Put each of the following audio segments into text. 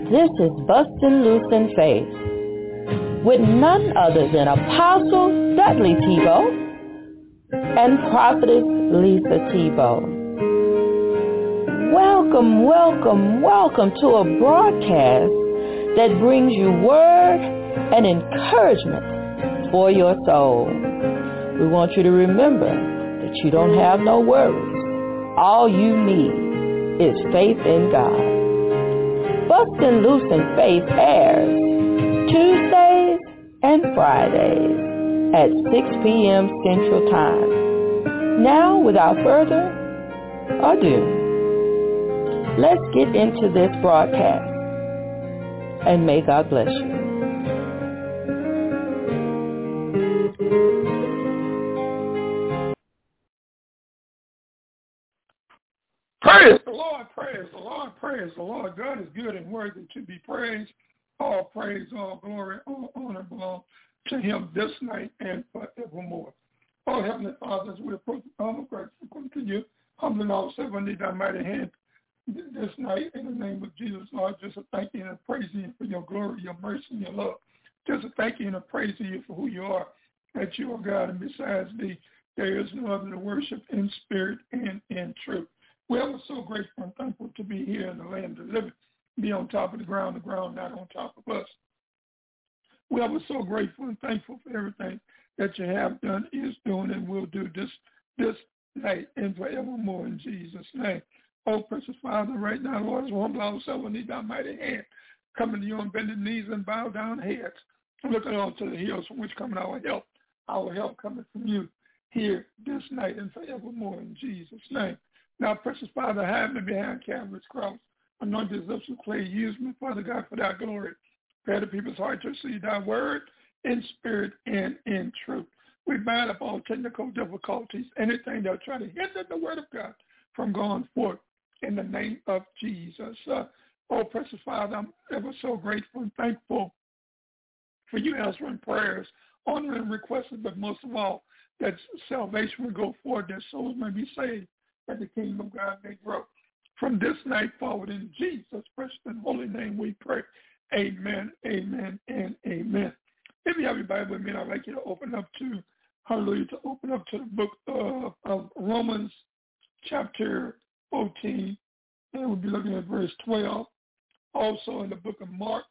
This is Bustin' Loose in Faith with none other than Apostle Dudley Tebow and Prophetess Lisa Tebow. Welcome, welcome, welcome to a broadcast that brings you word and encouragement for your soul. We want you to remember that you don't have no worries. All you need is faith in God. Bustin' Loose in Faith airs Tuesdays and Fridays at 6 p.m. Central Time. Now, without further ado, let's get into this broadcast, and may God bless you. Praise the Lord, praise the Lord, praise the Lord. God is good and worthy to be praised. All praise, all glory, all honor belong to him this night and forevermore. Oh, Heavenly Father, as we approach the throne of grace, we come to you, humbling ourselves under thy mighty hand this night in the name of Jesus, Lord. Just to thank you and praise you for your glory, your mercy, and your love. Just to thank you and praise you for who you are, that you are God, and besides thee, there is no other to worship in spirit and in truth. We are so grateful and thankful to be here in the land of the living, be on top of the ground not on top of us. We are so grateful and thankful for everything that you have done, is doing, and will do this night and forevermore in Jesus' name. Oh, precious Father, right now, Lord, as we humble ourselves and need thy mighty hand, coming to you on bended knees and bow down heads, looking on to the hills from which coming our help coming from you here this night and forevermore in Jesus' name. Now, precious Father, hide me behind Calvary's cross. Anoint his lips with clay. Use me, Father God, for thy glory. Prepare the people's heart to receive thy word in spirit and in truth. We bind up all technical difficulties, anything that will try to hinder the word of God from going forth in the name of Jesus. Oh, precious Father, I'm ever so grateful and thankful for you answering prayers, honoring requests, but most of all, that salvation will go forward, that souls may be saved, that the kingdom of God may grow. From this night forward, in Jesus' precious and holy name we pray. Amen, amen, and amen. If you have your Bible with me, I'd like you to open up to the book of Romans chapter 14, and we'll be looking at verse 12. Also in the book of Mark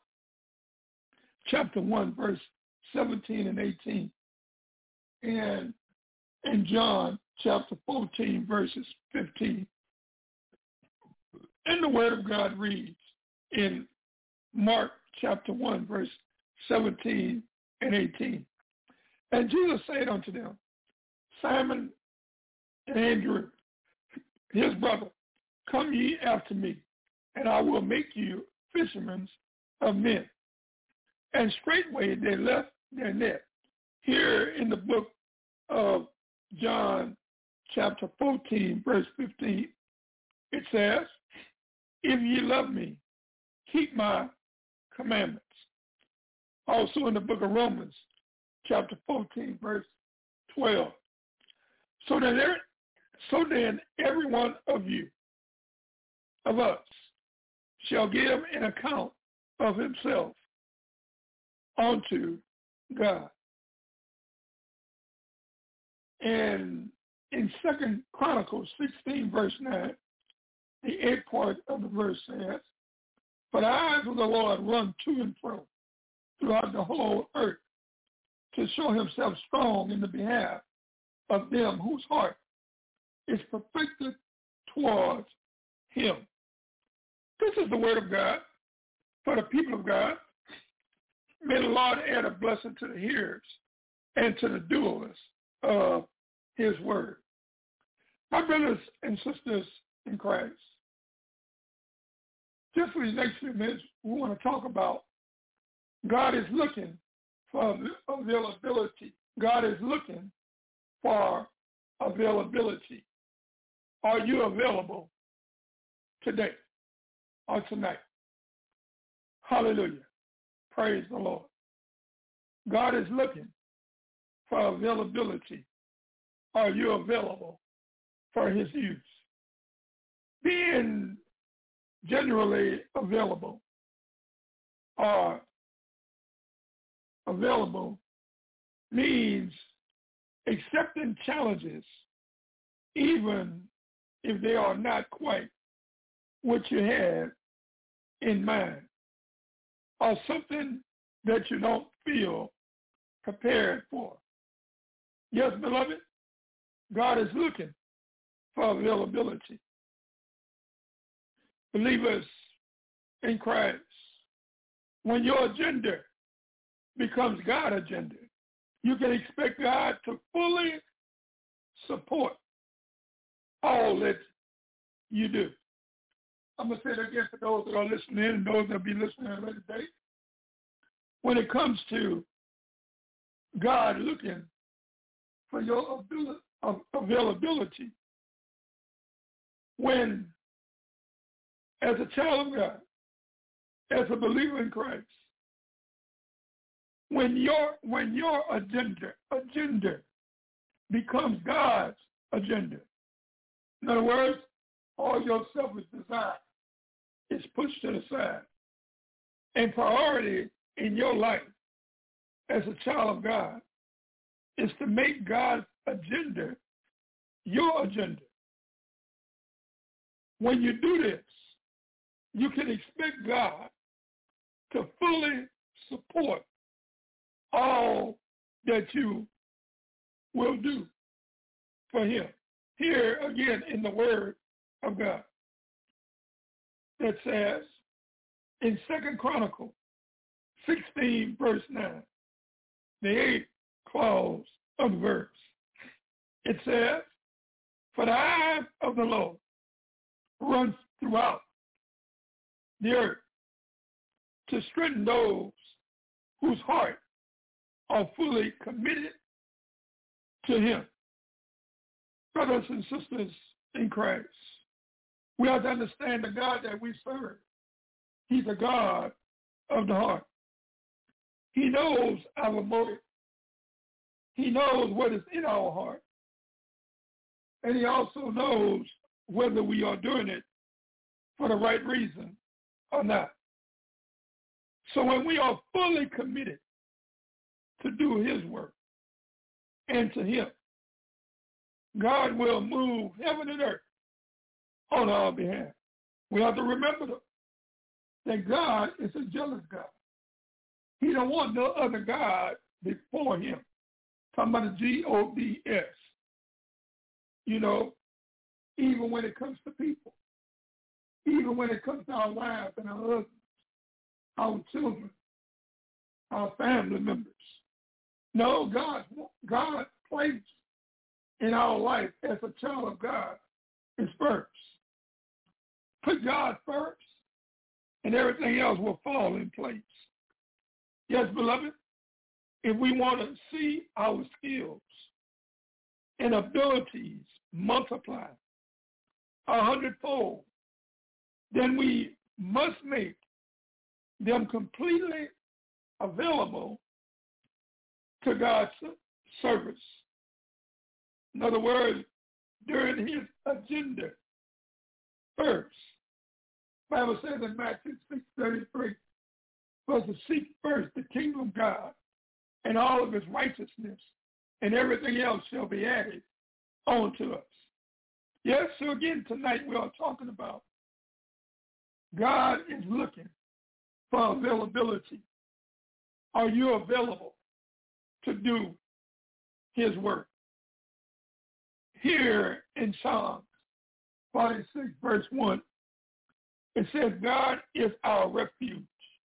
chapter 1, verse 17 and 18. And in John chapter 14, verses 15. And the word of God reads in Mark chapter 1, verse 17 and 18. And Jesus said unto them, Simon and Andrew, his brother, come ye after me, and I will make you fishermen of men. And straightway they left their net. Here in the book of John chapter 14, verse 15, it says, if ye love me, keep my commandments. Also in the book of Romans chapter 14, verse 12. So then every one of us, shall give an account of himself unto God. And in 2 Chronicles 16, verse 9, the 8th part of the verse says, for the eyes of the Lord run to and fro throughout the whole earth to show himself strong in the behalf of them whose heart is perfected towards him. This is the word of God for the people of God. May the Lord add a blessing to the hearers and to the doers of his word. My brothers and sisters in Christ, just for these next few minutes, we want to talk about God is looking for availability. God is looking for availability. Are you available today or tonight? Hallelujah. Praise the Lord. God is looking for availability. Are you available for his use? Being generally available are available means accepting challenges even if they are not quite what you had in mind, or something that you don't feel prepared for. Yes, beloved, God is looking for availability. Believers in Christ, when your agenda becomes God's agenda, you can expect God to fully support all that you do. I'm going to say that again for those that are listening and those that will be listening at a later date. When it comes to God looking for your availability, when, as a child of God, as a believer in Christ, when your agenda becomes God's agenda, in other words, all your selfish desire is pushed to the side, and priority in your life as a child of God is to make God's agenda your agenda. When you do this, you can expect God to fully support all that you will do for him. Here again in the Word of God that says in 2 Chronicles 16 verse 9, the 8th clause of the verse, it says, "For the eye of the Lord runs throughout the earth to strengthen those whose heart are fully committed to him." Brothers and sisters in Christ, we have to understand the God that we serve. He's a God of the heart. He knows our motive. He knows what is in our heart. And he also knows whether we are doing it for the right reason or not. So when we are fully committed to do his work and to him, God will move heaven and earth on our behalf. We have to remember that God is a jealous God. He don't want no other God before him. Talking about the GODS. You know, even when it comes to people, even when it comes to our wives and our husbands, our children, our family members. No, God placed in our life as a child of God is first. Put God first, and everything else will fall in place. Yes, beloved, if we want to see our skills and abilities multiply 100-fold, then we must make them completely available to God's service. In other words, during his agenda first. The Bible says in Matthew 6:33, "For to seek first the kingdom of God and all of his righteousness, and everything else shall be added onto us." Yes, so again, tonight we are talking about God is looking for availability. Are you available to do his work? Here in Psalm 46, verse 1, it says, "God is our refuge."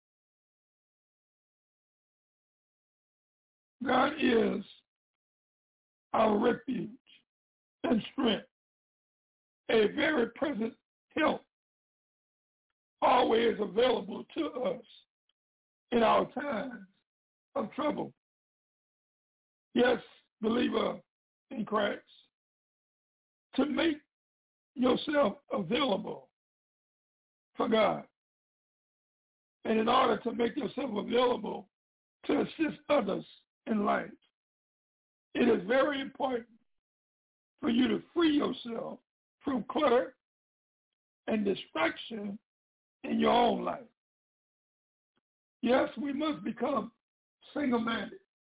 God is our refuge and strength, a very present help, always available to us in our times of trouble. Yes, believer in Christ, to make yourself available for God. And in order to make yourself available to assist others in life, it is very important for you to free yourself from clutter and distraction in your own life. Yes, we must become single-minded,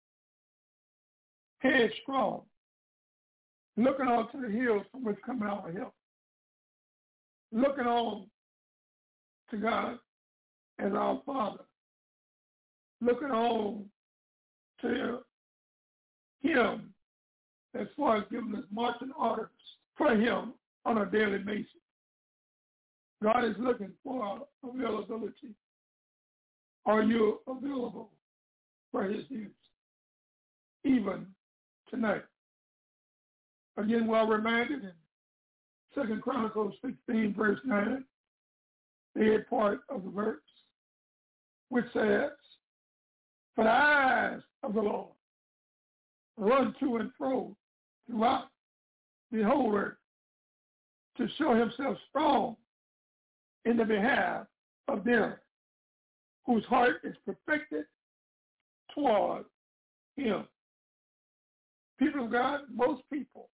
headstrong, looking on to the hills from which come our help, looking on to God as our Father, looking on to Him as far as giving us marching orders for Him on a daily basis. God is looking for availability. Are you available for His use, even tonight? Again, we're reminded in 2 Chronicles 16, verse 9, the head part of the verse, which says, "For the eyes of the Lord run to and fro throughout the whole earth to show Himself strong in the behalf of them whose heart is perfected toward Him." People of God, most people,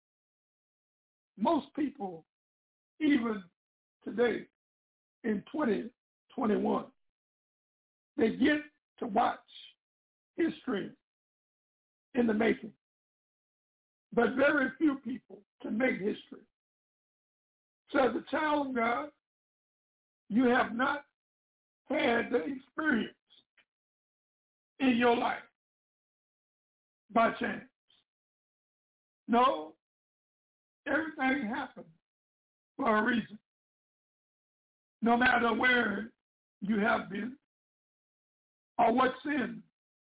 even today in 2021, they get to watch history in the making. But very few people can make history. So as a child of God, you have not had the experience in your life by chance. No, everything happens for a reason. No matter where you have been or what sin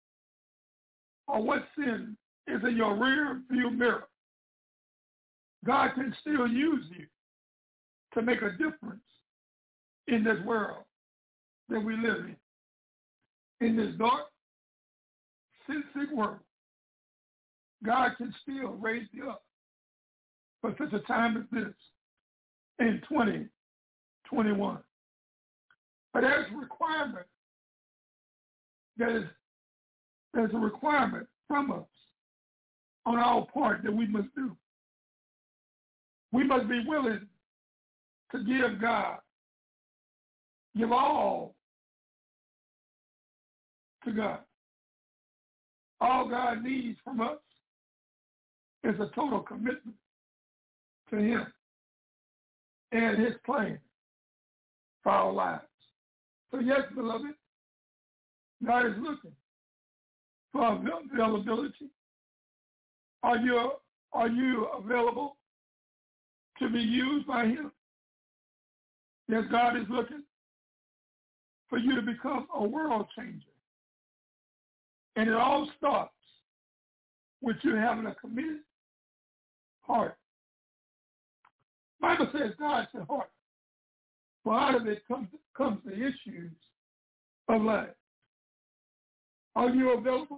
is in your rear view mirror, God can still use you to make a difference in this world that we live in this dark, sin-sick world. God can still raise you up for such a time as this in 2021. But there's a requirement. There's a requirement from us on our part that we must do. We must be willing to give all to God. All God needs from us is a total commitment to Him and His plan for our lives. So yes, beloved, God is looking for availability. Are you available to be used by Him? Yes, God is looking for you to become a world changer. And it all starts with you having a committed heart. The Bible says God's the heart. For out of it comes the issues of life. Are you available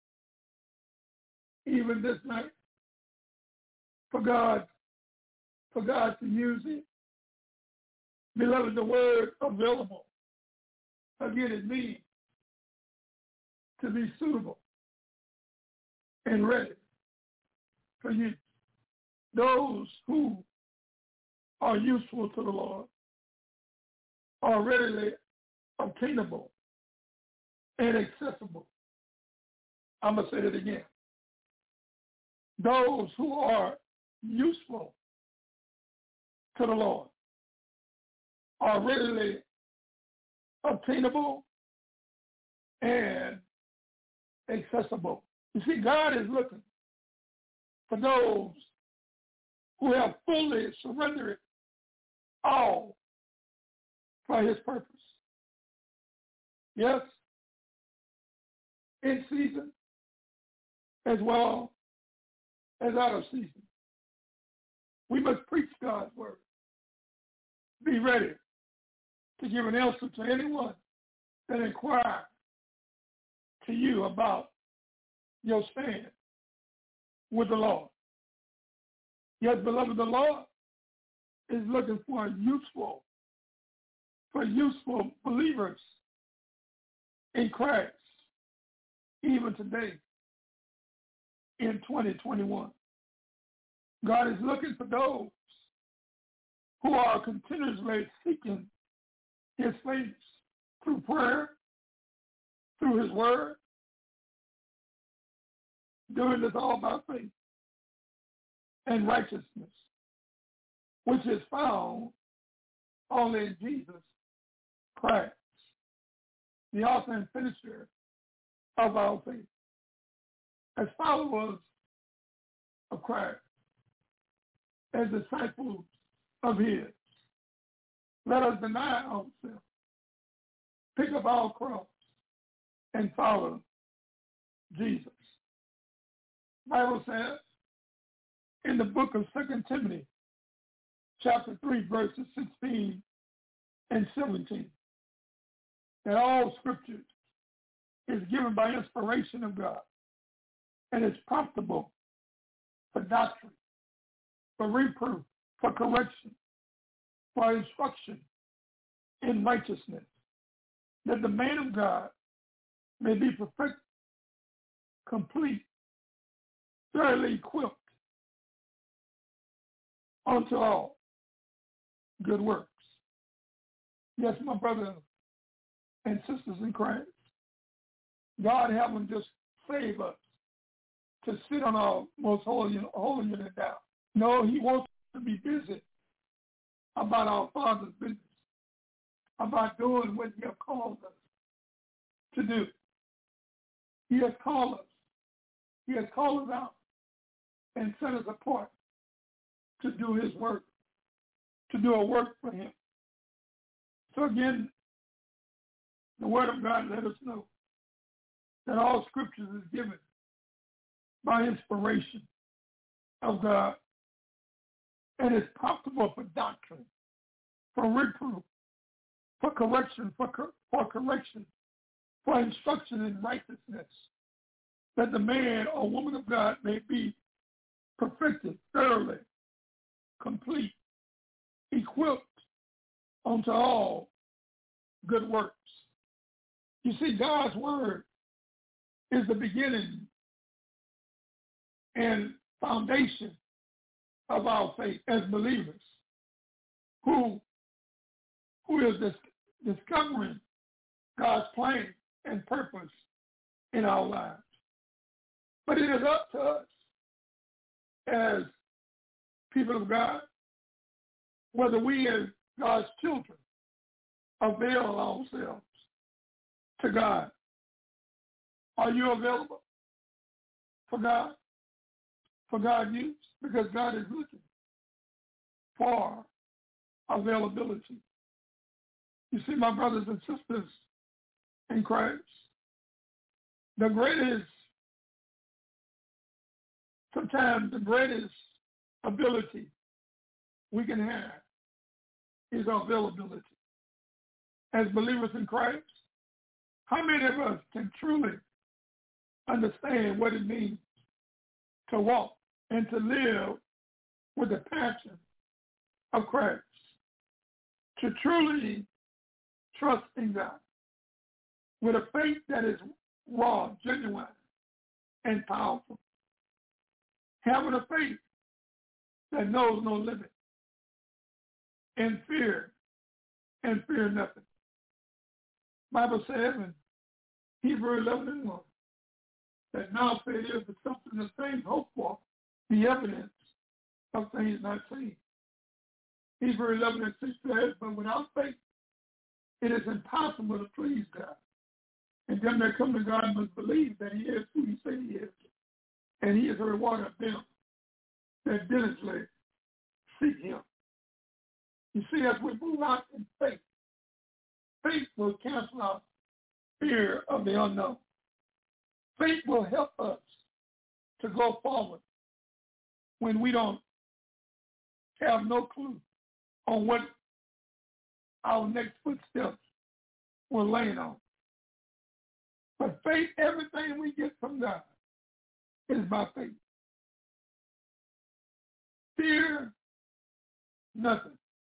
even this night for God to use it? Beloved, the word available, again, it means to be suitable and ready for use. Those who are useful to the Lord are readily obtainable and accessible. I'm going to say that again. Those who are useful to the Lord are readily obtainable and accessible. You see, God is looking for those who have fully surrendered all for His purpose. Yes, in season as well as out of season. We must preach God's word. Be ready to give an answer to anyone that inquires to you about your stand with the Lord. Yes, beloved, the Lord is looking for useful believers in Christ, even today in 2021. God is looking for those who are continuously seeking His face through prayer through his word, doing this all by faith and righteousness, which is found only in Jesus Christ, the author and finisher of our faith. As followers of Christ, as disciples of his, let us deny ourselves, pick up our cross, and follow Jesus. The Bible says in the book of 2 Timothy, chapter 3, verses 16 and 17, that all scripture is given by inspiration of God and is profitable for doctrine, for reproof, for correction, for instruction in righteousness, that the man of God may be perfect, complete, thoroughly equipped unto all good works. Yes, my brothers and sisters in Christ, God haven't just saved us to sit on our most holy unit down. No, he wants us to be busy about our Father's business, about doing what he has called us to do. He has called us. He has called us out and set us apart to do his work, to do a work for him. So again, the word of God let us know that all scriptures is given by inspiration of God and is profitable for doctrine, for reproof, for correction, for instruction in righteousness, that the man or woman of God may be perfected, thoroughly, complete, equipped unto all good works. You see, God's word is the beginning and foundation of our faith as believers who is discovering God's plan and purpose in our lives. But it is up to us as people of God, whether we as God's children avail ourselves to God. Are you available for God? For God use? Because God is looking for availability. You see, my brothers and sisters in Christ, sometimes the greatest ability we can have is availability. As believers in Christ, how many of us can truly understand what it means to walk and to live with the passion of Christ, to truly trust in God with a faith that is raw, genuine, and powerful, having a faith that knows no limit, and fear nothing. Bible says in Hebrews 11:1 that now faith is the substance of things hoped for, the evidence of things not seen. Hebrews 11:6 says, but without faith, it is impossible to please God. And them that come to God must believe that he is who he said he is, and he is a rewarder of them that diligently seek him. You see, as we move out in faith, faith will cancel out fear of the unknown. Faith will help us to go forward when we don't have no clue on what our next footsteps will land on. But faith, everything we get from God is by faith. Fear nothing.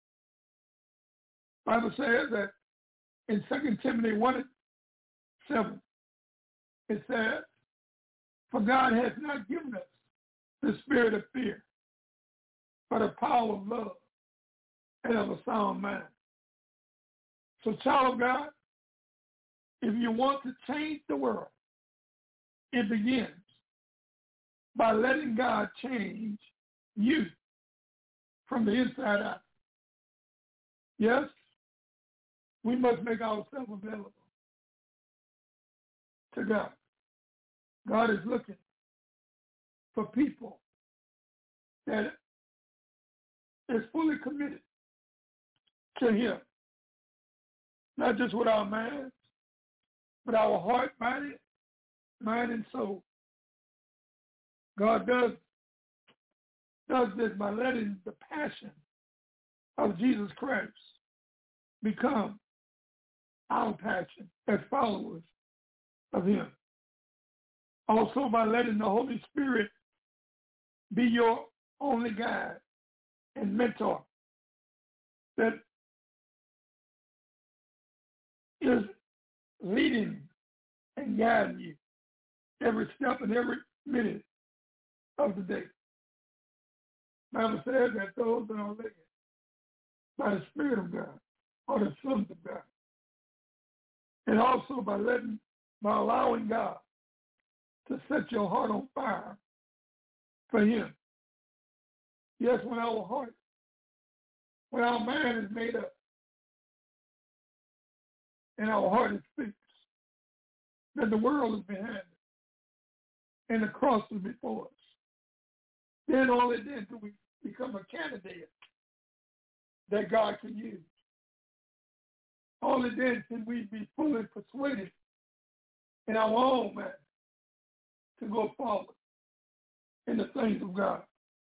The Bible says that in 2 Timothy 1:7, it says, for God has not given us the spirit of fear, but a power of love and of a sound mind. So, child of God, If you want to change the world, it begins by letting God change you from the inside out. Yes, we must make ourselves available to God. God is looking for people that is fully committed to Him, not just with our minds, but our heart, mind, and soul. God does this by letting the passion of Jesus Christ become our passion as followers of Him. Also by letting the Holy Spirit be your only guide and mentor that is leading and guiding you every step and every minute of the day. The Bible says that those that are led by the Spirit of God are the sons of God. And also by allowing God to set your heart on fire for Him. Yes, when our mind is made up and our heart is fixed, then the world is behind us and the cross is before us. Then only then do we become a candidate that God can use. Only then can we be fully persuaded in our own mind to go forward in the things of God.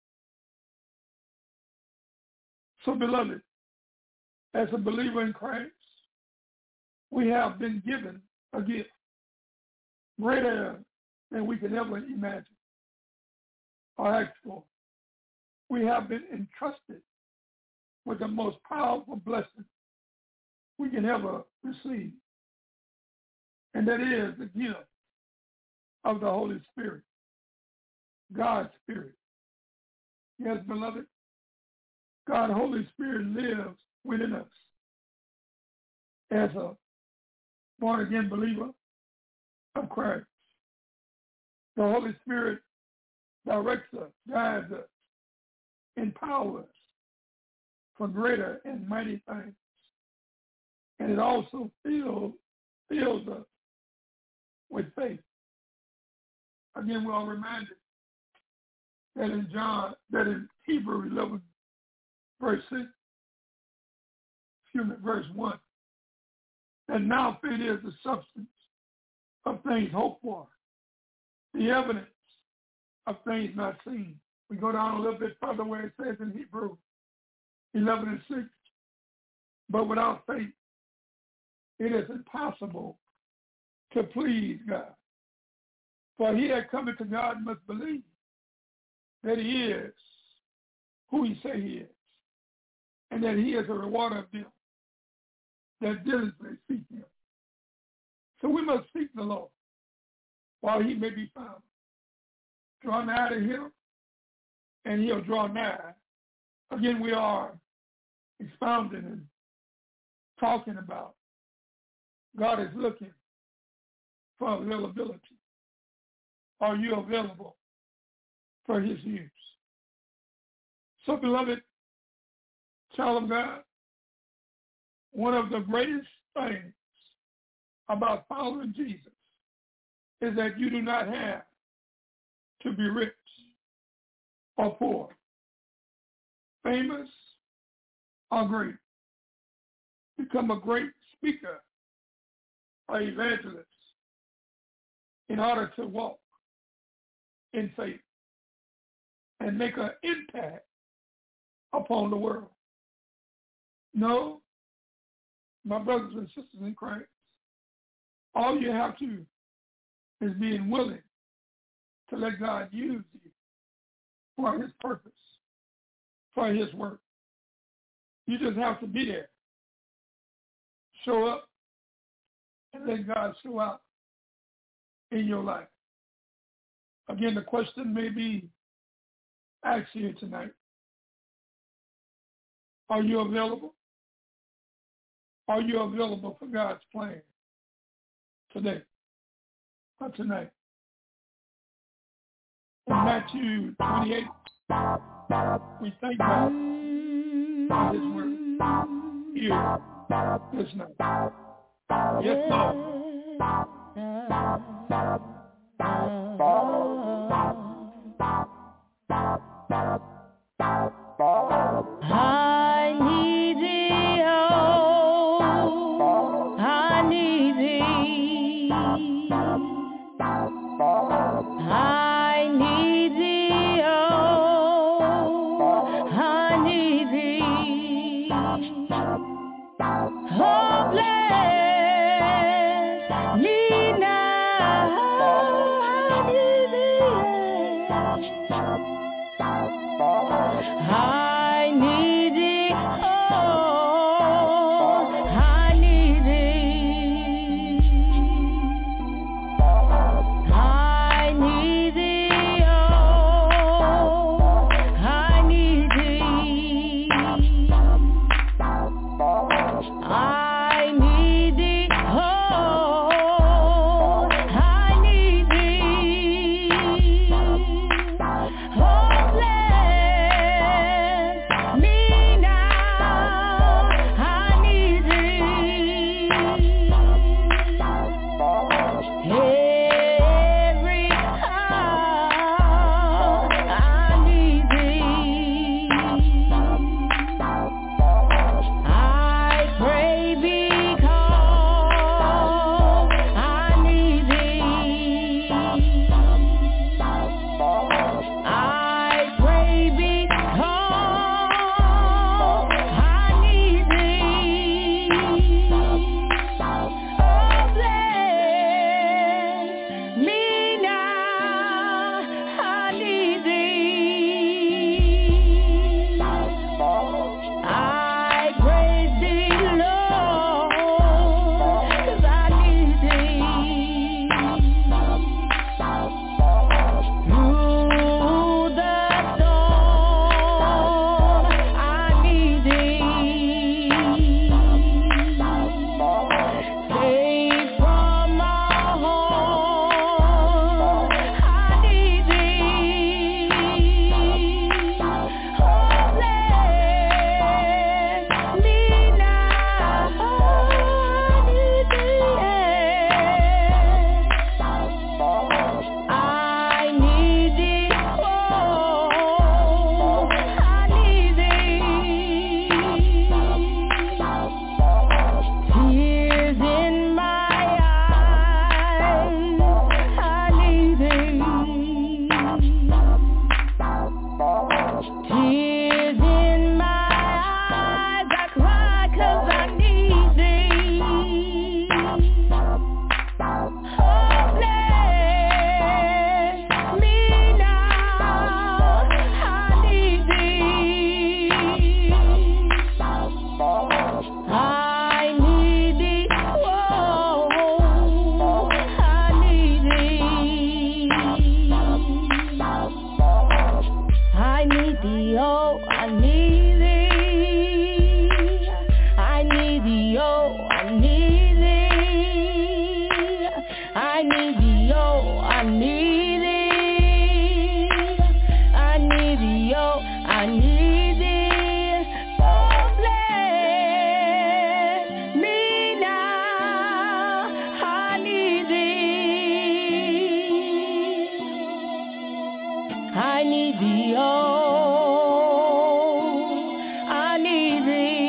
So, beloved, as a believer in Christ, we have been given a gift greater than we can ever imagine or ask for. We have been entrusted with the most powerful blessing we can ever receive, and that is the gift of the Holy Spirit, God's Spirit. Yes, beloved, God's Holy Spirit lives within us. As a born-again believer of Christ, the Holy Spirit directs us, guides us, empowers us for greater and mighty things. And it also fills us with faith. Again, we are reminded that in Hebrews 11, verse 1, that now faith is the substance of things hoped for, the evidence of things not seen. We go down a little bit further where it says in Hebrews 11 and 6, but without faith, it is impossible to please God. For he that cometh to God must believe that He is who He say He is, and that He is a rewarder of them that diligently seek Him. So we must seek the Lord while He may be found. Draw nigh to Him, and He'll draw nigh. Again, we are expounding and talking about God is looking for availability. Are you available for His use? So, beloved child of God, one of the greatest things about following Jesus is that you do not have to be rich or poor, famous or great. Become a great speaker or evangelist in order to walk in faith and make an impact upon the world. No, my brothers and sisters in Christ, all you have to is being willing to let God use you for His purpose, for His work. You just have to be there. Show up and let God show out in your life. Again, the question may be asked here tonight. Are you available? Are you available for God's plan today or tonight. In Matthew 28, we thank God for His word here this night. Yes, Lord. I need thee, oh, I need thee. I need thee, oh, I need thee. Oh, bless me now, I need thee. I need thee, oh, I need thee. I need thee, oh, I need thee. I need thee, oh, I need thee. Oh, bless me now, I need thee. Every hour I need thee. I pray because I need thee. I pray because I need thee. Oh, bless me now, I need thee. I praise thee, Lord, 'cause I need thee. Through the storm, I need thee. Safe from all harm, I need thee. Oh, bless me now, I need thee. I need thee, oh, I need thee. Tears in my eyes, I need thee. Tears in my eyes, I cry 'cause I need thee. Oh, bless me now, I need thee. I need thee, oh, I need thee. I need thee, oh, I need thee. I need thee, oh, I need thee. I need thee, oh, I need thee. I need thee, oh, I need thee. Oh, bless me now, I need thee. I need thee, oh, I need thee.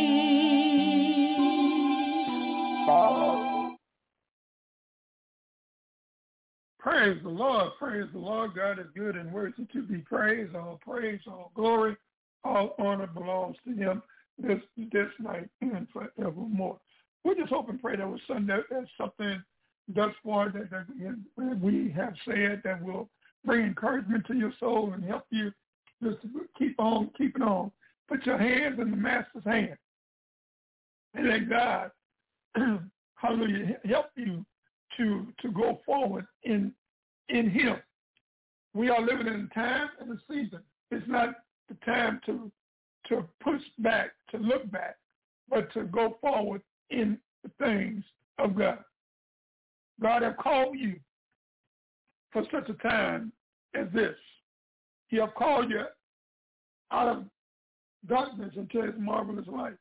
Praise the Lord. Praise the Lord. God is good and worthy to be praised. All praise, all glory, all honor belongs to Him this night and forevermore. We just hope and pray that was something thus far that we have said that will bring encouragement to your soul and help you just to keep on keeping on. Put your hands in the Master's hand and let God, hallelujah, help you to go forward in Him. We are living in a time and a season. It's not the time to push back, to look back, but to go forward in the things of God. God have called you for such a time as this. He have called you out of darkness into his marvelous light.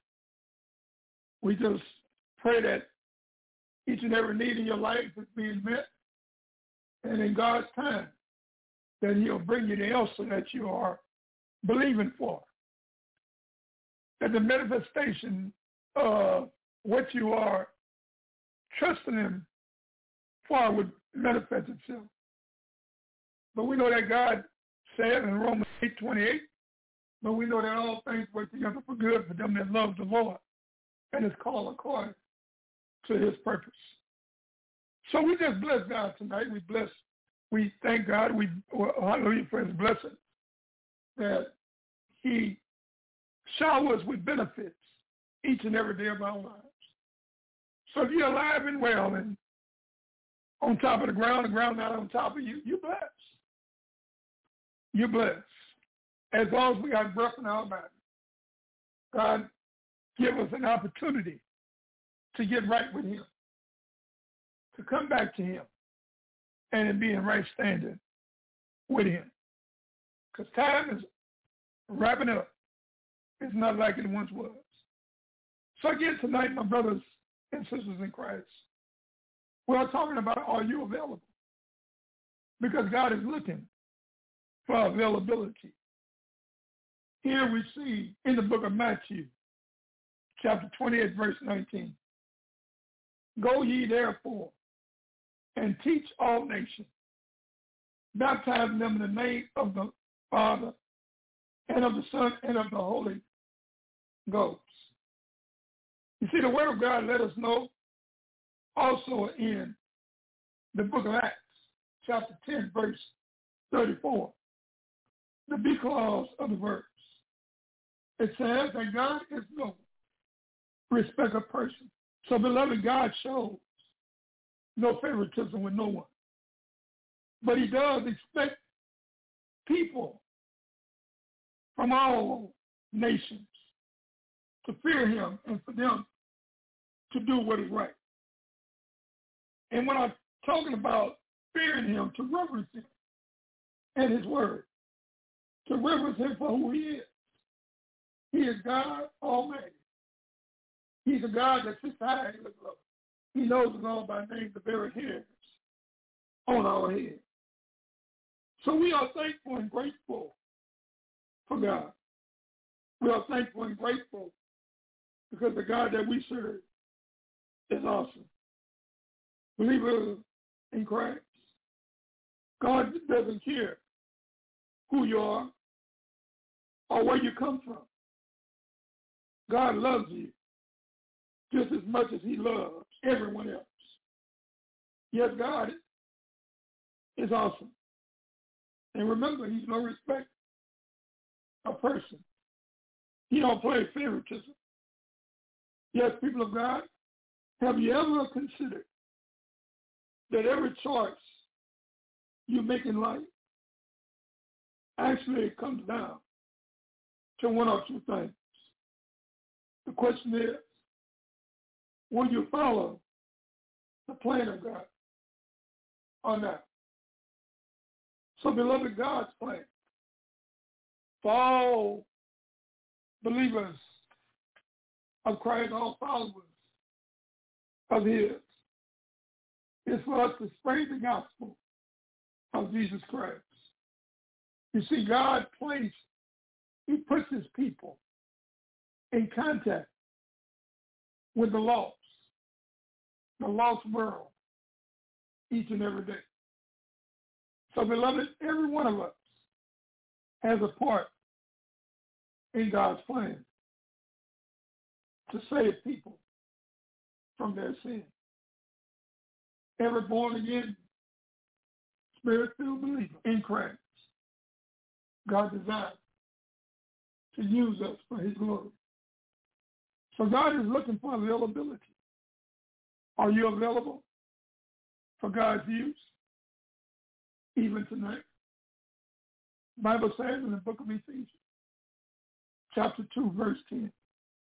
We just pray that each and every need in your life is being met, and in God's time, that he'll bring you the answer that you are believing for. That the manifestation of what you are trusting him for would manifest itself. But we know that God said in Romans 8:28, but we know that all things work together for good for them that love the Lord and is called according to his purpose. So we just bless God tonight. We thank God. Hallelujah for his blessing that he showers with benefits each and every day of our lives. So if you're alive and well and on top of the ground not on top of you, you're blessed. You're blessed. As long as we got breath in our body, God give us an opportunity to get right with him, to come back to him, and be in right standing with him. Because time is wrapping up. It's not like it once was. So again tonight, my brothers and sisters in Christ, we're talking about, are you available? Because God is looking for availability. Here we see in the book of Matthew, chapter 28, verse 19, go ye therefore and teach all nations, baptizing them in the name of the Father and of the Son and of the Holy Ghost. You see, the Word of God let us know also in the book of Acts, chapter 10, verse 34, the B clause of the verse. It says that God is no respect of person. So, beloved, God shows no favoritism with no one. But he does expect people from all nations to fear him and for them to do what is right. And when I'm talking about fearing him, to reverence him and his word, to reverence him for who he is. He is God Almighty. He's a God that sits high and looks low. He knows us all by name, the very hairs on our head. So we are thankful and grateful for God. We are thankful and grateful because the God that we serve is awesome. Believers in Christ, God doesn't care who you are or where you come from. God loves you just as much as he loves everyone else. Yes, God is awesome. And remember, he's no respect a person. He don't play favoritism. Yes, people of God, have you ever considered that every choice you make in life actually comes down to one or two things? The question is, will you follow the plan of God or not? So, beloved, God's plan for all believers of Christ, all followers of his, is for us to spread the gospel of Jesus Christ. You see, God he puts his people in contact with the lost world, each and every day. So, beloved, every one of us has a part in God's plan to save people from their sin. Every born-again, spirit-filled believer in Christ, God designed to use us for his glory. So God is looking for availability. Are you available for God's use? Even tonight. The Bible says in the book of Ephesians, chapter 2, verse 10,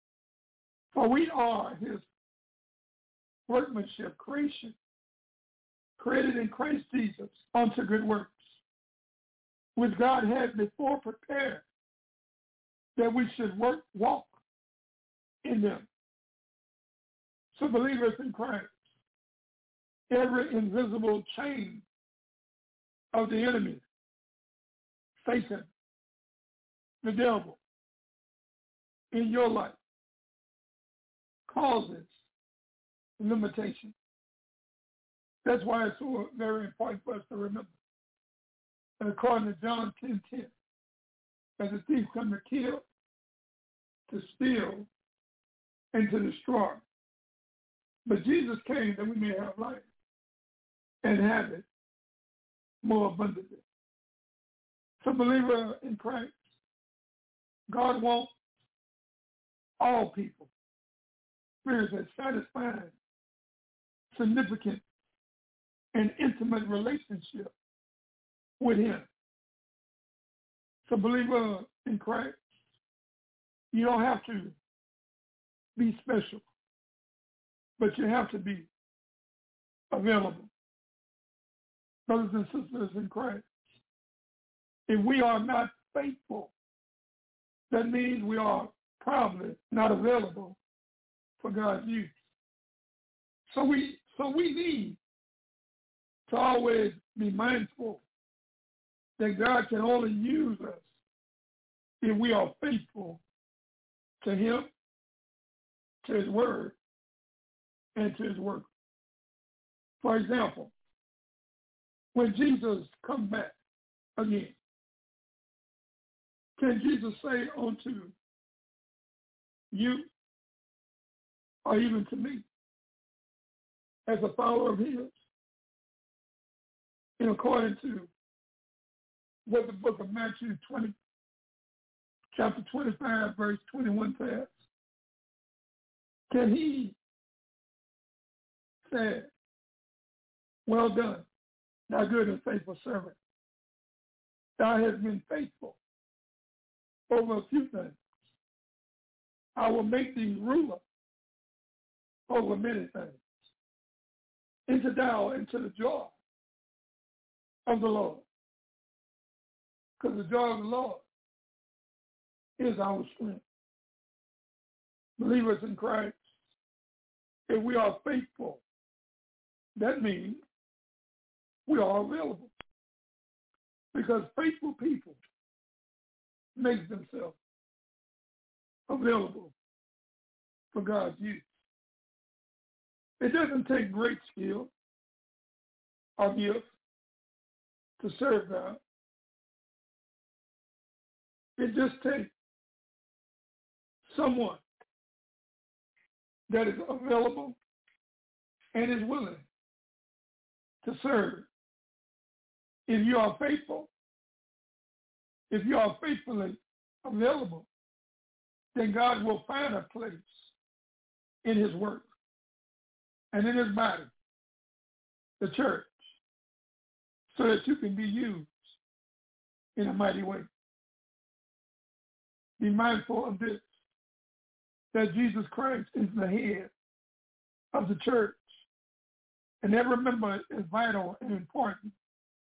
for we are his workmanship, creation, created in Christ Jesus unto good works, which God had before prepared that we should walk in them. So believers in Christ, every invisible chain of the enemy, Satan, the devil, in your life causes limitation. That's why it's so very important for us to remember. And according to John 10:10, as the thief come to kill, to steal, and to destroy. But Jesus came that we may have life and have it more abundantly. So believer in Christ, God wants all people experience a satisfying, significant, and intimate relationship with him. So believer in Christ, you don't have to be special, but you have to be available. Brothers and sisters in Christ, if we are not faithful, that means we are probably not available for God's use. So we need to always be mindful that God can only use us if we are faithful to him, to his word, and to his work. For example, when Jesus comes back again, can Jesus say unto you, or even to me, as a follower of his, in according to what the book of Matthew 20, chapter 25, verse 21 says, can he say, well done, thou good and faithful servant. Thou hast been faithful over a few things. I will make thee ruler over many things. Enter thou into the joy of the Lord. Because the joy of the Lord is our strength. Believers in Christ, if we are faithful, that means we are available. Because faithful people make themselves available for God's use. It doesn't take great skill or gift to serve God. It just takes someone that is available and is willing to serve. If you are faithful, if you are faithfully available, then God will find a place in his work and in his body, the church, so that you can be used in a mighty way. Be mindful of this, that Jesus Christ is the head of the church, and every member is vital and important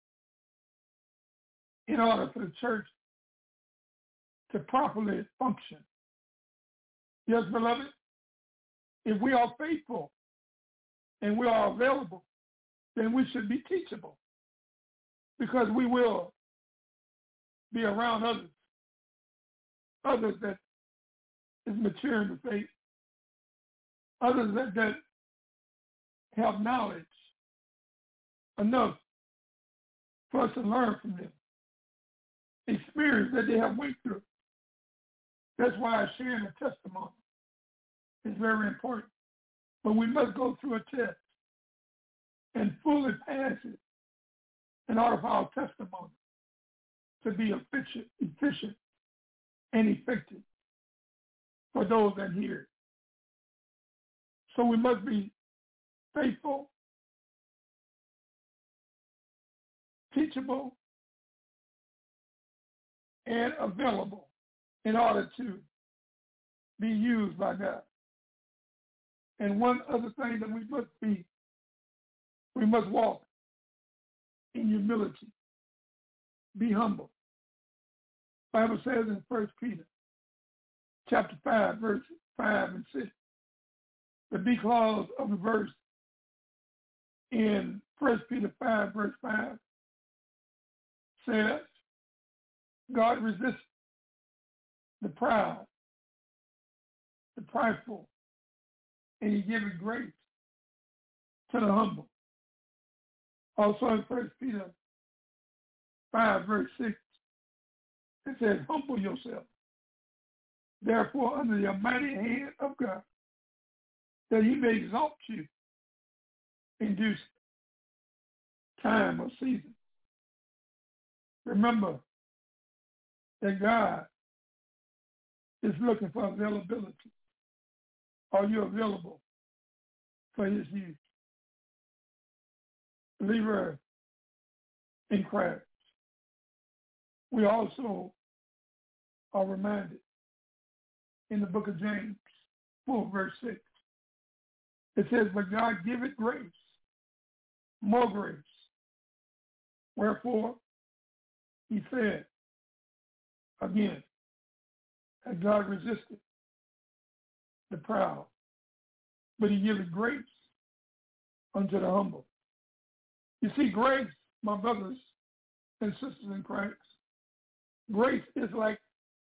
in order for the church to properly function. Yes, beloved, if we are faithful and we are available, then we should be teachable, because we will be around others that is mature in the faith, others that have knowledge enough for us to learn from them, experience that they have went through. That's why sharing a testimony is very important. But we must go through a test and fully pass it in order for our testimony to be efficient and effective for those that hear it. So we must be faithful, teachable, and available in order to be used by God. And one other thing that we must walk in humility. Be humble. The Bible says in 1 Peter chapter 5, verses 5 and 6, the B clause of the verse in 1 Peter 5, verse 5 says, God resists the proud, the prideful, and he gives grace to the humble. Also in 1 Peter 5, verse 6, it says, humble yourself, therefore, under the mighty hand of God, that he may exalt you in due time or season. Remember that God is looking for availability. Are you available for his use? Believer in Christ. We also are reminded in the book of James 4, verse 6. It says, but God giveth grace, more grace. Wherefore, he said, again, that God resisted the proud, but he giveth grace unto the humble. You see, grace, my brothers and sisters in Christ, grace is like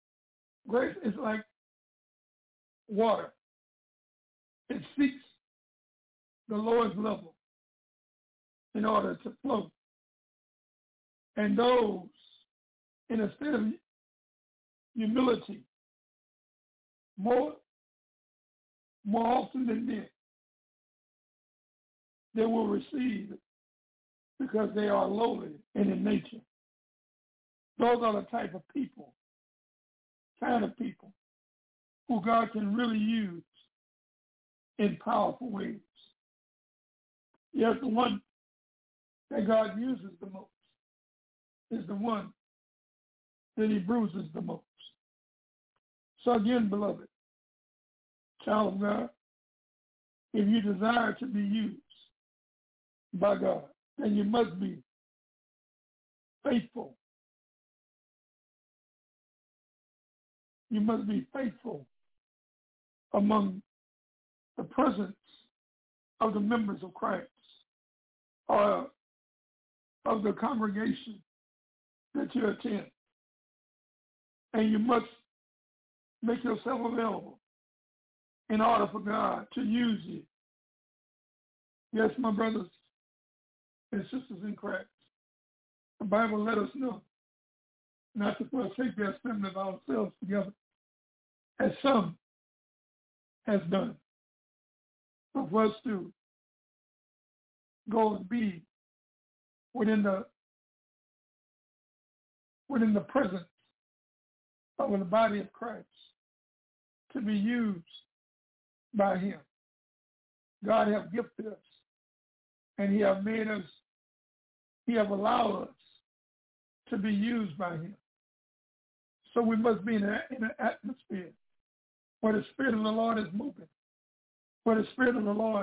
water. It seeks the lowest level in order to flow. And those in a state of humility, more often than not, they will receive it because they are lowly and in nature. Those are the type of people, kind of people, who God can really use in powerful ways. Yes, the one that God uses the most is the one that he bruises the most. So again, beloved, child of God, if you desire to be used by God, then you must be faithful. You must be faithful among the presence of the members of Christ or of the congregation that you attend. And you must make yourself available in order for God to use you. Yes, my brothers and sisters in Christ, the Bible let us know not to forsake the assembly of ourselves together, as some has done, but for us to go and be within the presence of the body of Christ, to be used by him. God has gifted us, and he has made us, he has allowed us to be used by him. So we must be in an atmosphere where the Spirit of the Lord is moving, where the Spirit of the Lord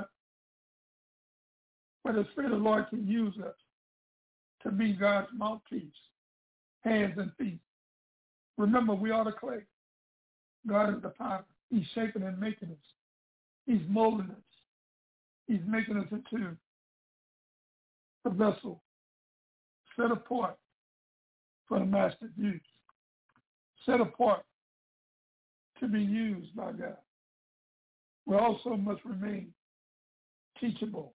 can use us to be God's mouthpiece, hands and feet. Remember, we are the clay. God is the potter. He's shaping and making us. He's molding us. He's making us into the vessel set apart for the master's use. Set apart to be used by God. We also must remain teachable,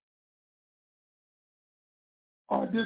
or this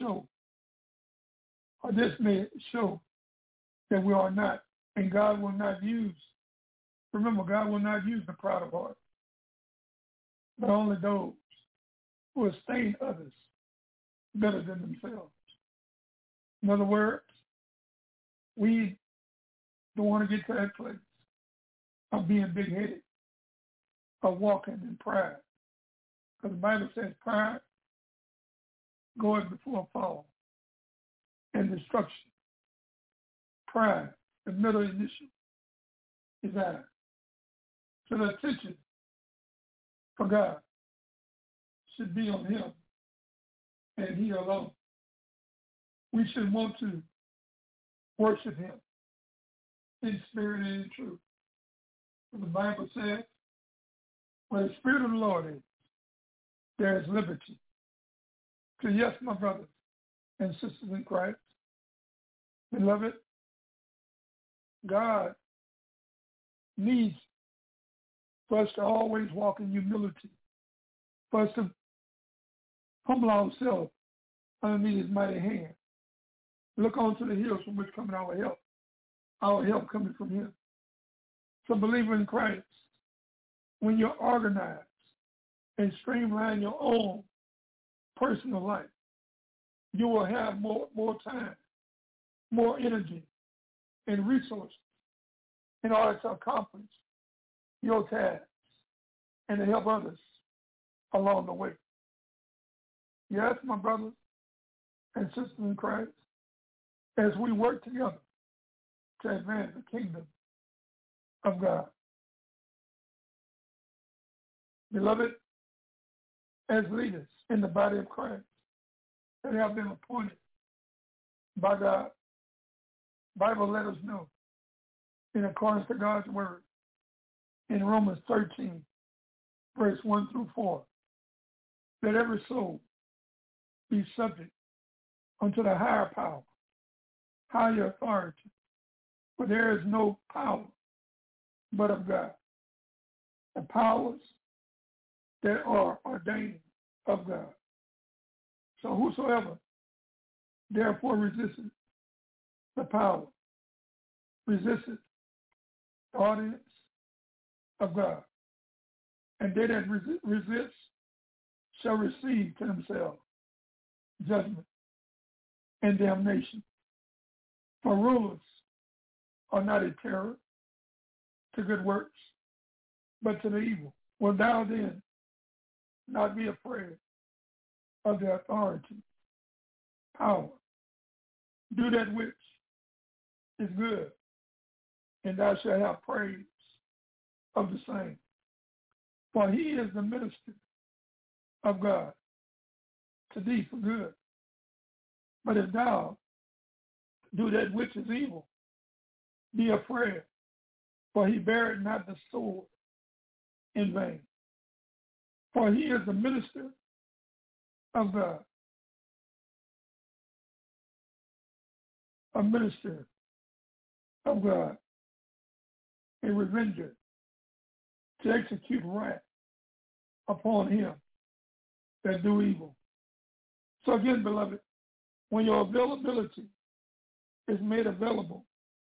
may show that we are not, and God will not use, remember, God will not use the proud of heart, but only those who esteem others better than themselves. In other words, we don't want to get to that place of being big-headed, of walking in pride. Because the Bible says pride goes before a fall and destruction. Pride, the middle initial, is I. So the attention for God should be on him and he alone. we should want to worship him in spirit and in truth. The Bible says, where the Spirit of the Lord is, there is liberty. So yes, my brothers and sisters in Christ, beloved, God needs for us to always walk in humility, for us to humble ourselves underneath his mighty hand. Look onto the hills from which cometh our help coming from him. So believer in Christ, when you're organized and streamline your own personal life, you will have more time, more energy, and resources in order to accomplish your tasks and to help others along the way. Yes, my brothers and sisters in Christ, as we work together to advance the kingdom of God. Beloved, as leaders in the body of Christ that have been appointed by God, Bible let us know, in accordance to God's word, in Romans 13, verse 1 through 4, that every soul be subject unto the higher power, higher authority, for there is no power but of God. The powers that are ordained of God. So whosoever therefore resisteth the power, resisteth the audience of God. And they that resist shall receive to themselves judgment and damnation. For rulers are not a terror to good works, but to the evil. Will thou then not be afraid of the authority, power? Do that which is good, and thou shalt have praise of the same. For he is the minister of God to thee for good. But if thou do that which is evil, be afraid, for he beareth not the sword in vain. For he is the minister of God, a minister of God, a revenger to execute wrath upon him that do evil. So again, beloved, when your availability is made available,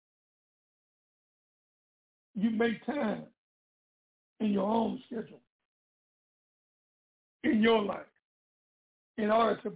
you make time in your own schedule, in your life, in order to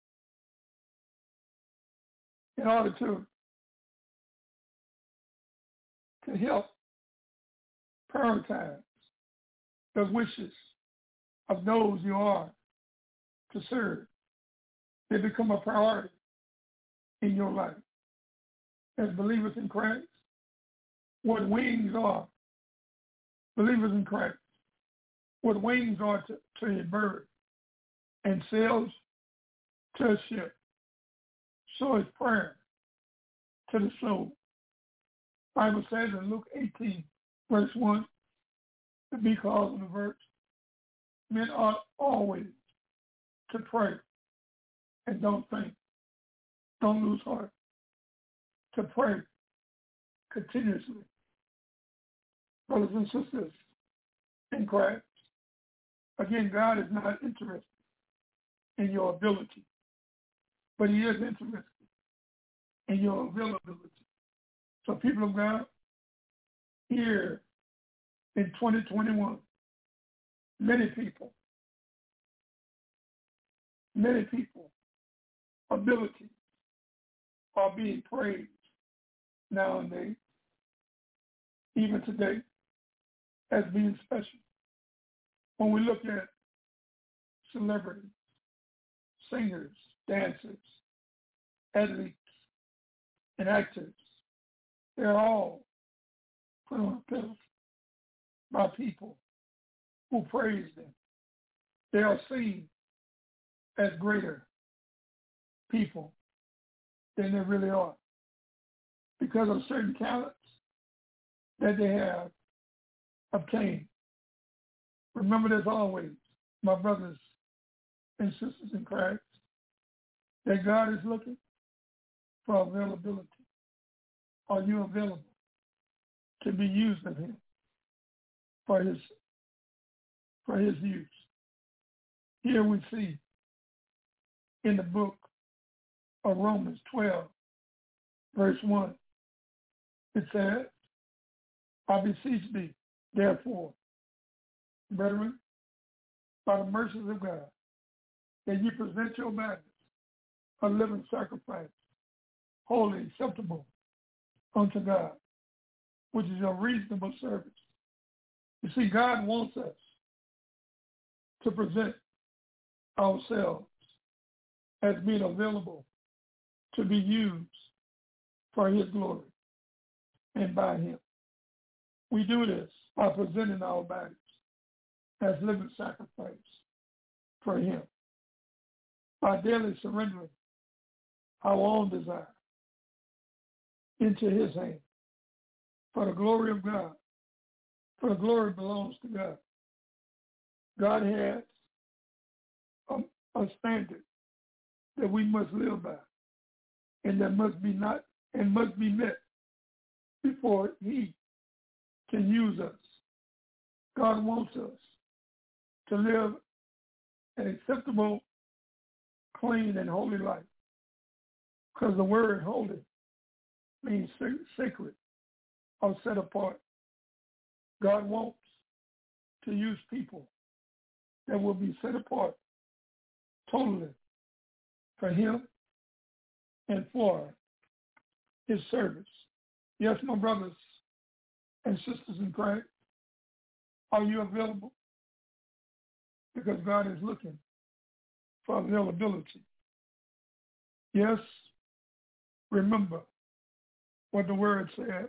help prioritize the wishes of those you are to serve. They become a priority in your life. As believers in Christ, what wings are, believers in Christ, what wings are to a bird and sails to a ship, so is prayer to the soul. The Bible says in Luke 18, verse 1, to be called in the verse, men ought always to pray and don't faint. Don't lose heart. To pray continuously. Brothers and sisters in Christ, again, God is not interested in your ability, but he is interested in your availability. So people of God, here in 2021, many people, abilities are being praised nowadays, even today, as being special. When we look at celebrities, singers, dancers, athletes, and actors, they're all put on a pedestal by people who praise them. They are seen as greater people than they really are because of certain talents that they have obtained. Remember this always, my brothers and sisters in Christ, that God is looking for availability. Are you available to be used of him for his use? Here we see in the book of Romans 12, verse 1, it says, I beseech thee, therefore, brethren, by the mercies of God, that you present your bodies a living sacrifice, holy, acceptable unto God, which is your reasonable service. You see, God wants us to present ourselves as being available to be used for his glory and by him. We do this by presenting our bodies as living sacrifice for him, by daily surrendering our own desire into his hand for the glory of God, for the glory belongs to God. God has a standard that we must live by, and that must be met before he can use us. God wants us to live an acceptable, clean, and holy life, because the word holy means sacred or set apart. God wants to use people that will be set apart totally for him and for his service. Yes, my brothers and sisters in Christ, are you available? Because God is looking for availability. Yes, remember what the word says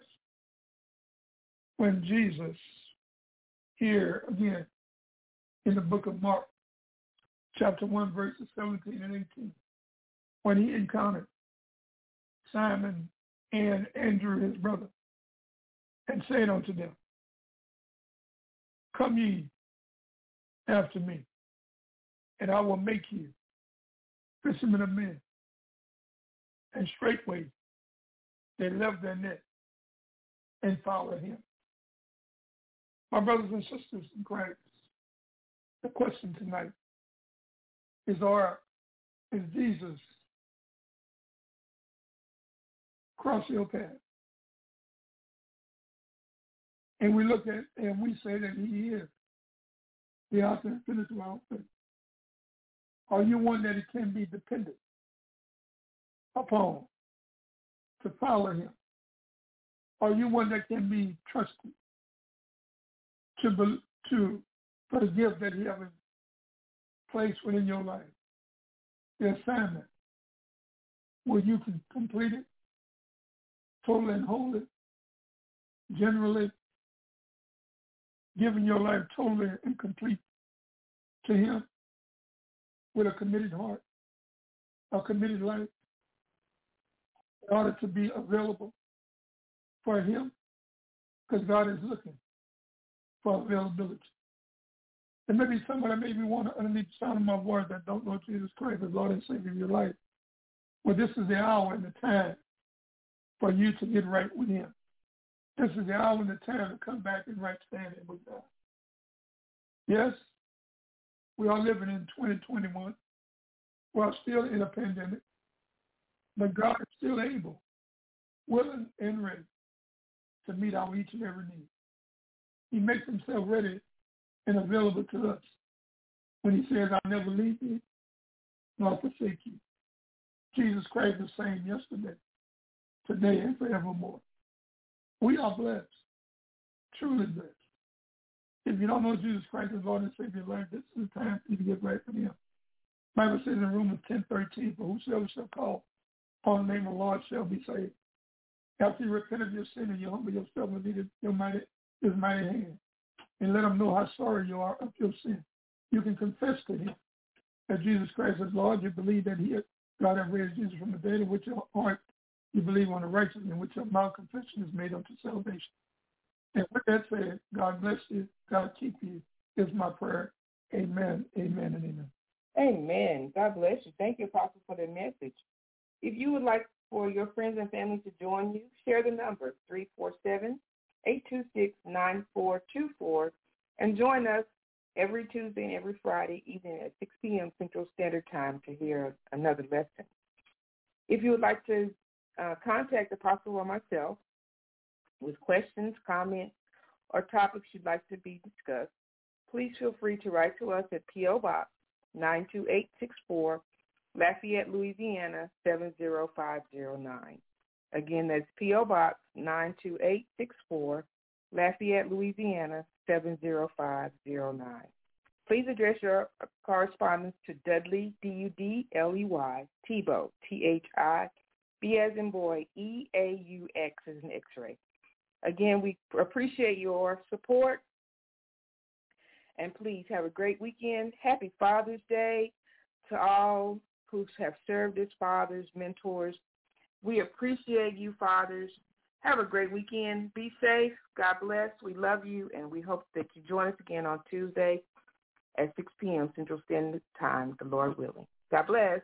when Jesus, here again in the book of Mark, chapter 1, verses 17 and 18, when he encountered Simon and Andrew, his brother, and said unto them, come ye after me, and I will make you fishermen of men. And straightway they left their net and followed him. My brothers and sisters in Christ, the question tonight is Jesus cross your path? And we look at and we say that he is the author and finisher of our faith. Are you one that it can be dependent upon to follow him? Are you one that can be trusted for the gift that he has placed within your life? The assignment, where you can complete it totally and wholly, generally giving your life totally and complete to him with a committed heart, a committed life, in order to be available for him, because God is looking for availability. There may be someone that maybe want to, underneath the sound of my voice, that don't know Jesus Christ as Lord and Savior of your life. Well, this is the hour and the time for you to get right with him. This is the hour and the time to come back and right standing with God. Yes, we are living in 2021. We are still in a pandemic, but God is still able, willing and ready to meet our each and every need. He makes himself ready and available to us when he says, I'll never leave you nor forsake you. Jesus Christ is the same yesterday, today, and forevermore. We are blessed, truly blessed. If you don't know Jesus Christ as Lord and Savior of your life, this is the time for you to get right with him. The Bible says in Romans 10:13, for whosoever shall call on the name of the Lord shall be saved. After you repent of your sin and you humble yourself and need his mighty hand, and let him know how sorry you are of your sin, you can confess to him that Jesus Christ is Lord. You believe that he God, I raised Jesus from the dead, in which your heart you believe on the righteous, and with your mouth confession is made unto salvation. And with that said, God bless you. God keep you is my prayer. Amen, amen, and amen. Amen. God bless you. Thank you, Apostle, for the message. If you would like for your friends and family to join you, share the number 347-826-9424 and join us every Tuesday and every Friday evening at 6 p.m. Central Standard Time to hear another lesson. If you would like to contact Apostle or myself with questions, comments, or topics you'd like to be discussed, please feel free to write to us at P.O. Box 92864, Lafayette, Louisiana 70509. Again, that's P.O. Box 92864, Lafayette, Louisiana 70509. Please address your correspondence to Dudley, D-U-D-L-E-Y, Thibault, T-H-I-B as in boy, E-A-U-X as in X-ray. Again, we appreciate your support, and please have a great weekend. Happy Father's Day to all who have served as fathers, mentors. We appreciate you, fathers. Have a great weekend. Be safe. God bless. We love you, and we hope that you join us again on Tuesday at 6 p.m. Central Standard Time, the Lord willing. God bless.